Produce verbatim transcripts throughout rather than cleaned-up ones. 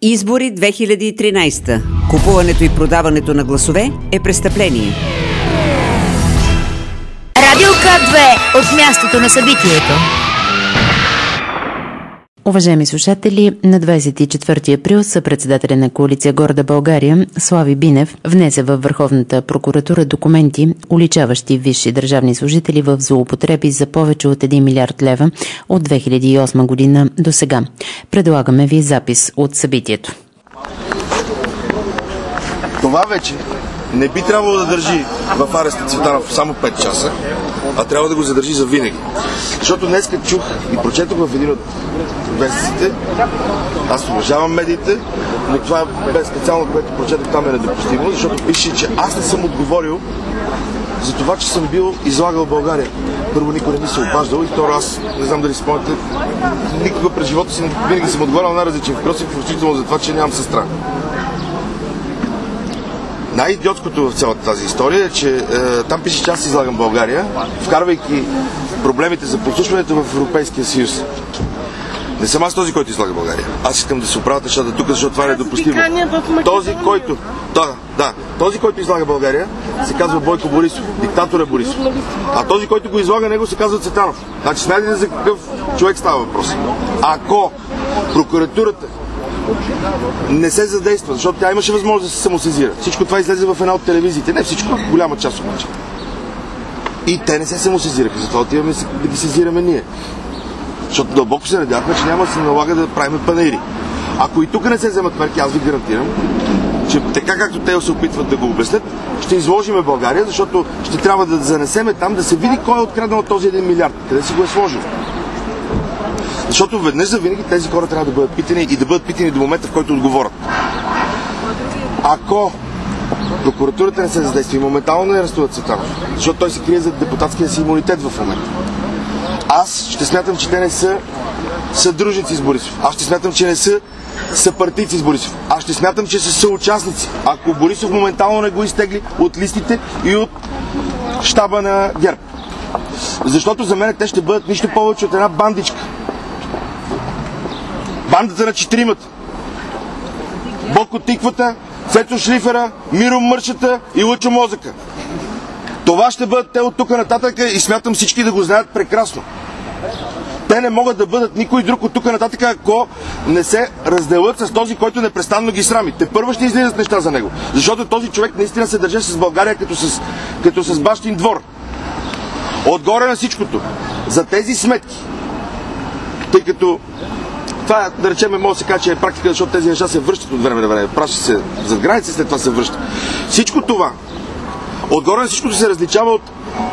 Избори две хиляди и тринадесета. Купуването и продаването на гласове е престъпление. Радио К две от мястото на събитието. Уважаеми слушатели, на двадесет и четвърти април съпредседателя на коалиция Горда България Слави Бинев внесе във Върховната прокуратура документи, уличаващи висши държавни служители в злоупотреби за повече от един милиард лева от две хиляди и осма година до сега. Предлагаме ви запис от събитието. Това вече не би трябвало да държи в ареста Цветанов само пет часа, а трябва да го задържи за винаги. Защото днес като чух и прочетох в един от вестниците, аз уважавам медиите, но това бе специално, което прочетох там е недопустимо, защото пише, че аз не съм отговорил за това, че съм бил излагал България. Първо, никой не ми се обаждал и второ, аз не знам дали спомняте, никога през живота си винаги съм отговарял на различни въпроси, включително за това, че нямам сестра. Най-идиотското в цялата тази история е, че е, там пише, че аз излагам България, вкарвайки проблемите за подслушването в Европейския съюз. Не съм аз този, който излага България. Аз искам да се оправят нещата тук, защото това е недопустимо. Този, който, да, да, този, който излага България, се казва Бойко Борисов. Диктатор е Борисов. А този, който го излага него, се казва Цветанов. Значи смятайте за какъв човек става въпрос. Ако прокуратурата не се задейства, защото тя имаше възможност да се самосезира. Всичко това излезе в една от телевизиите. Не всичко, голяма част обаче. И те не се самосезираха, затова отиваме да ги сезираме ние. Защото дълбоко се надявахме, че няма да се налага да правим панаири. Ако и тук не се вземат мерки, аз ви гарантирам, че така както те се опитват да го обяснят, ще изложиме България, защото ще трябва да занесеме там да се види кой е откраднал от този един милиард, къде си го е сложил. Защото веднъж за винаги тези хора трябва да бъдат питани и да бъдат питани до момента, в който отговорят. Ако прокуратурата не се задейства и моментално не арестуват Цветанов, защото той се крие за депутатския си имунитет в момента, аз ще смятам, че те не са съдружници с Борисов. Аз ще смятам, че не са съпартийци с Борисов. Аз ще смятам, че са съучастници. Ако Борисов моментално не го изтегли от листите и от щаба на ГЕРБ. Защото за мен те ще бъдат нищо повече от една бандичка. Бандата на четиримата. Боко Тиквата, Цецо Шлифера, Миро Мършата и Лъчо Мозъка. Това ще бъдат те от тук нататък и смятам всички да го знаят прекрасно. Те не могат да бъдат никой друг от тук нататък, ако не се разделят с този, който непрестанно ги срами. Те първо ще излизат неща за него. Защото този човек наистина се държа с България като с, като с бащин двор. Отгоре на всичкото, за тези сметки, тъй като това, да речем, може да се каже, че е практика, защото тези неща се връщат от време на време. Праща се зад граница, след това се връща. Всичко това, отгоре на всичкото се различава от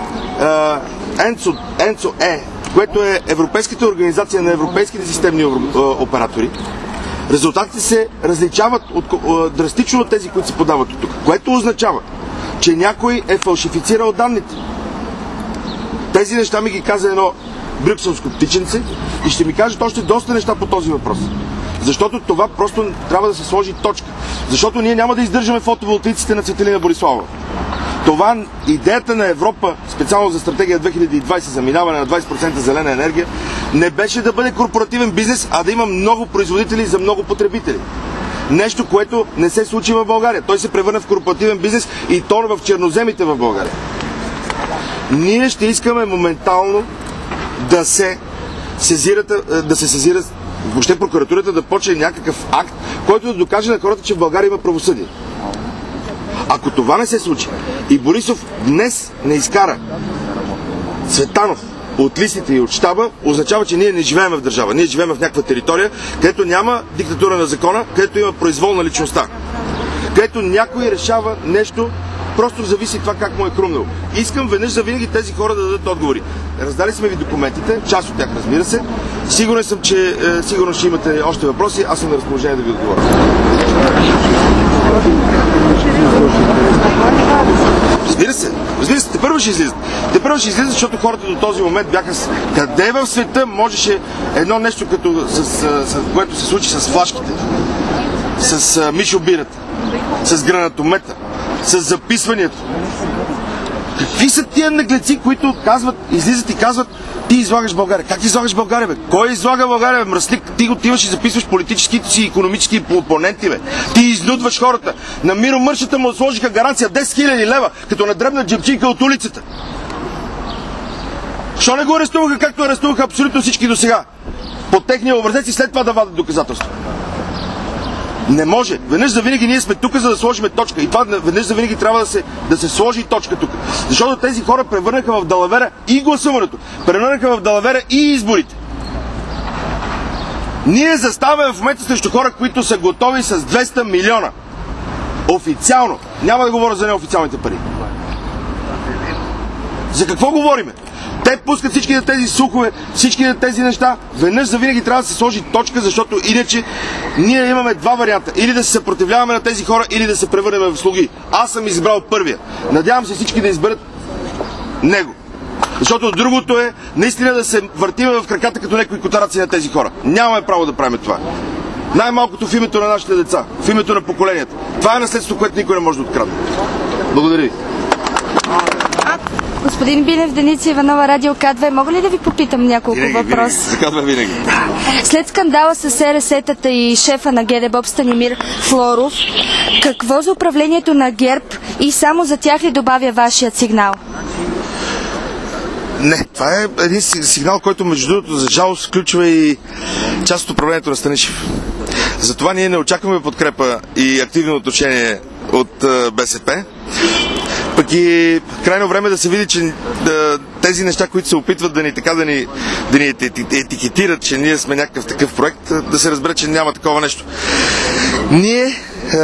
ЕНЦО Е, което е Европейската организация на европейските системни оператори. Резултатите се различават от, драстично от тези, които се подават от тук, което означава, че някой е фалшифицирал данните. Тези неща ми ги каза едно брюкселско птиченце и ще ми кажат още доста неща по този въпрос. Защото това просто трябва да се сложи точка. Защото ние няма да издържаме фотоволтаиците на Цветелина Бориславова. Това, идеята на Европа, специално за стратегия две хиляди и двадесета за минаване на двадесет процента зелена енергия, не беше да бъде корпоративен бизнес, а да има много производители за много потребители. Нещо, което не се случи в България. Той се превърна в корпоративен бизнес и то в черноземите в България. Ние ще искаме моментално да се сезират, да се сезира въобще прокуратурата да почне някакъв акт, който да докаже на хората, че в България има правосъдие. Ако това не се случи и Борисов днес не изкара Цветанов от листите и от щаба, означава, че ние не живеем в държава. Ние живеем в някаква територия, където няма диктатура на закона, където има произволна личността. Където някой решава нещо, просто зависи това как му е хрумнало. Искам веднъж за винаги тези хора да дадат отговори. Раздали сме ви документите, част от тях, разбира се. Сигурен съм, че е, сигурно ще имате още въпроси. Аз съм на разположение да ви отговоря. Разбира се, разбира се, те първо ще излизат. Те първо ще излизат, защото хората до този момент бяха с... Къде в света можеше едно нещо, като с, с, с, което се случи с флашките, с а, мишобирата, с гранатомета, с записванията. Какви са тия наглеци, които казват, излизат и казват, ти излагаш България? Как излагаш България, бе? Кой излага България, бе? Мръсник, ти отиваш и записваш политическите си икономически опоненти, бе. Ти изнудваш хората. На Миро Мършата му сложиха гаранция десет хиляди лева, като надребна джебчийка от улицата. Що не го арестуваха, както арестуваха абсолютно всички до сега? По техния образец и след това да вадат доказателства. Не може. Веднъж за винаги ние сме тук, за да сложим точка. И това веднъж за винаги трябва да се, да се сложи точка тук. Защото тези хора превърнаха в далавера и гласуването. Превърнаха в далавера и изборите. Ние заставаме в момента срещу хора, които са готови с двеста милиона. Официално. Няма да говоря за неофициалните пари. За какво говориме? Те пускат всички тези слухове, всички тези неща. Веднъж за винаги трябва да се сложи точка, защото иначе ние имаме два варианта. Или да се съпротивляваме на тези хора, или да се превърнем в слуги. Аз съм избрал първия. Надявам се всички да изберат него. Защото другото е наистина да се въртиме в краката като някои котараци на тези хора. Нямаме право да правим това. Най-малкото в името на нашите деца, в името на поколенията. Това е наследство, което никой не може да открадне. Благодаря ви. Господин Бинев, Деница Иванова, Радио К две. Мога ли да ви попитам няколко винаги, въпроса? Винаги, заказва винаги. След скандала с СРС-тата и шефа на ГДБОП Станимир Флоров, какво за управлението на ГЕРБ и само за тях ли добавя вашият сигнал? Не, това е един сигнал, който между другото за жалост включва и част от управлението на Станишев. Затова ние не очакваме подкрепа и активно отношение от БСП. Пък и крайно време да се види, че да, тези неща, които се опитват да ни така да ни, да ни етикетират, че ние сме някакъв такъв проект, да се разбере, че няма такова нещо. Ние е,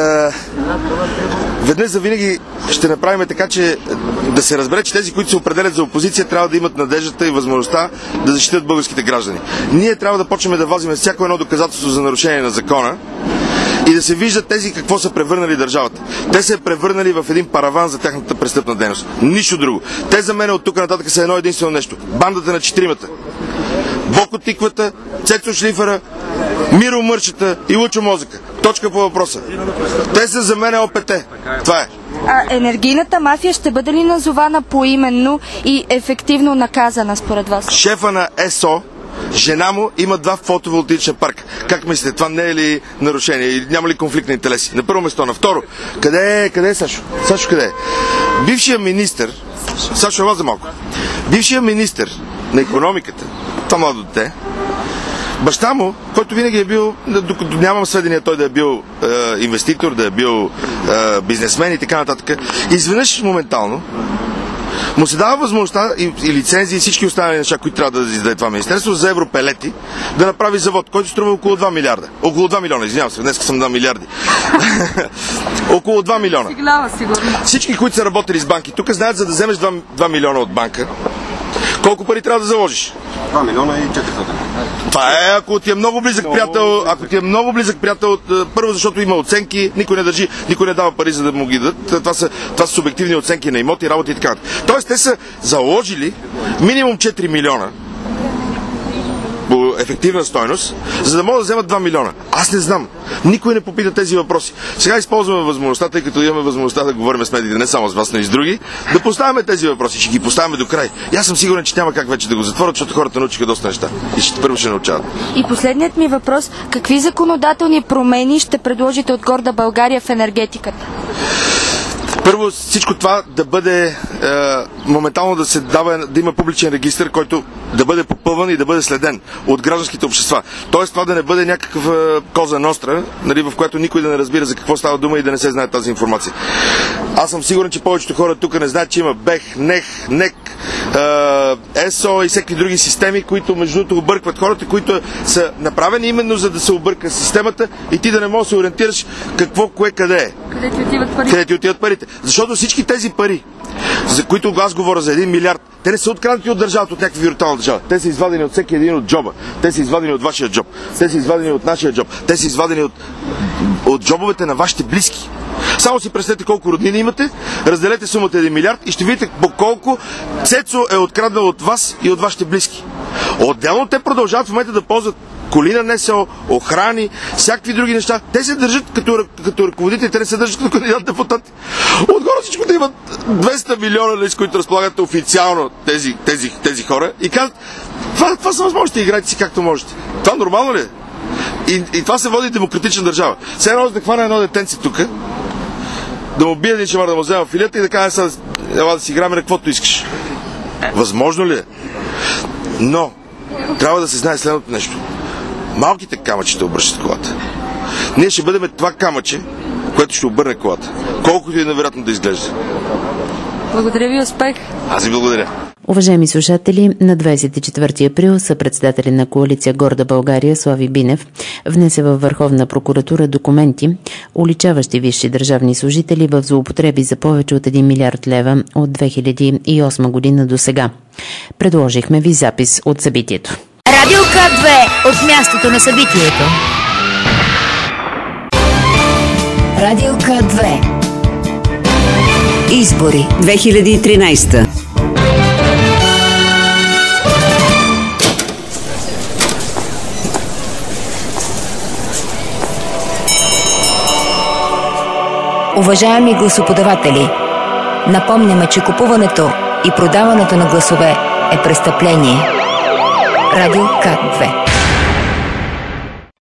веднъж за винаги ще направим така, че да се разбере, че тези, които се определят за опозиция, трябва да имат надеждата и възможността да защитят българските граждани. Ние трябва да почнем да вазим всяко едно доказателство за нарушение на закона и да се виждат тези какво са превърнали държавата. Те се превърнали в един параван за тяхната престъпна дейност. Нищо друго. Те за мен от тук нататък са едно единствено нещо. Бандата на четиримата. Боко Тиквата, Цецо Шлифера, Миро Мършата и Лъчо Мозъка. Точка по въпроса. Те са за мен ОПТ. Това е. А енергийната мафия ще бъде ли назована поименно и ефективно наказана според вас? Шефа на ЕСО, жена му има два фотоволтаични парка. Как мислите, това не е ли нарушение? И няма ли конфликт на интереси? На първо место. На второ, къде е, къде е Сашо? Сашо къде е? Бившия министър, Сашо е за малко, бившия министър на икономиката, това младо дете, баща му, който винаги е бил, докато нямам сведения той да е бил е, инвеститор, да е бил е, бизнесмен и така нататък, изведнъж моментално му се дава възможността и, и лицензии и всички останали неща, които трябва да издаде това министерство за европелети, да направи завод, който струва около два милиарда. Около два милиона, извинявам се, днес съм на милиарди. Около два милиона. Сигнала, сигурно. Всички, които са работили с банки, тук знаят, за да вземеш два милиона от банка, колко пари трябва да заложиш? два милиона и четиристотин. Това е, ако ти е много близък приятел, ако ти е много близък приятел, първо защото има оценки, никой не държи, никой не дава пари, за да му ги дадат. Това са, това са субективни оценки на имоти, работи и така. Тоест, те са заложили минимум четири милиона по ефективна стойност, за да могат да вземат два милиона. Аз не знам. Никой не попита тези въпроси. Сега използваме възможността, тъй като имаме възможността да говорим с медиите, не само с вас, но и с други, да поставяме тези въпроси. Ще ги поставяме до край. И аз съм сигурен, че няма как вече да го затворят, защото хората научиха доста неща. И ще, първо ще научават. И последният ми въпрос. Какви законодателни промени ще предложите от горда България в енергетиката? Първо, всичко това да бъде е, моментално да се дава, да има публичен регистр, който да бъде попълван и да бъде следен от гражданските общества. Тоест това да не бъде някакъв е, коза ностра, нали, в която никой да не разбира за какво става дума и да не се знае тази информация. Аз съм сигурен, че повечето хора тук не знаят, че има БЕХ, НЕХ, НЕК, е, ЕСО и всеки други системи, които между другото объркват хората, които са направени именно за да се обърка системата и ти да не можеш да се ориентираш какво, кое, къде е. Къде ти отиват парите? Къде ти отиват парите. Защото всички тези пари, за които аз говоря за един милиард, те не са откраднати от държавата, от някаква виртуална държава. Те са извадени от всеки един от джоба. Те са извадени от вашия джоб. Те са извадени от нашия джоб. Те са извадени от, от джобовете на вашите близки. Само си представете колко роднини имате, разделете сумата един милиард и ще видите по колко Цецо е откраднал от вас и от вашите близки. Отделно те продължават в момента да ползват коли на НСО, охрани, всякакви други неща. Те се държат като, като ръководители, те не се държат като кандидат депутати. Отгоре всичко да имат двеста милиона, с които разполагат официално тези, тези, тези хора и казват, това, това са възможности, играйте си както можете. Това нормално ли е? И, и това се води демократична държава. Сега едно да хвана едно детенце тук, да му бие един шамар, да му взема филията и да кажа, сега ела да си играме на каквото искаш. Възможно ли е? Но трябва да се знае следното нещо. Малките камъчета обръщат колата. Ние ще бъдем това камъче, което ще обърне колата. Колкото и невероятно да изглежда. Благодаря ви, успех! Аз ви благодаря. Уважаеми слушатели, на двадесет и четвърти април съпредседателя на коалиция Горда България Слави Бинев внесе във Върховна прокуратура документи, уличаващи висши държавни служители в злоупотреби за повече от един милиард лева от две хиляди и осма година до сега. Предложихме ви запис от събитието. Радио К две от мястото на събитието. Радио К две. Избори две хиляди и тринадесета. Уважаеми гласоподаватели, напомняме, че купуването и продаването на гласове е престъпление. Радио К две.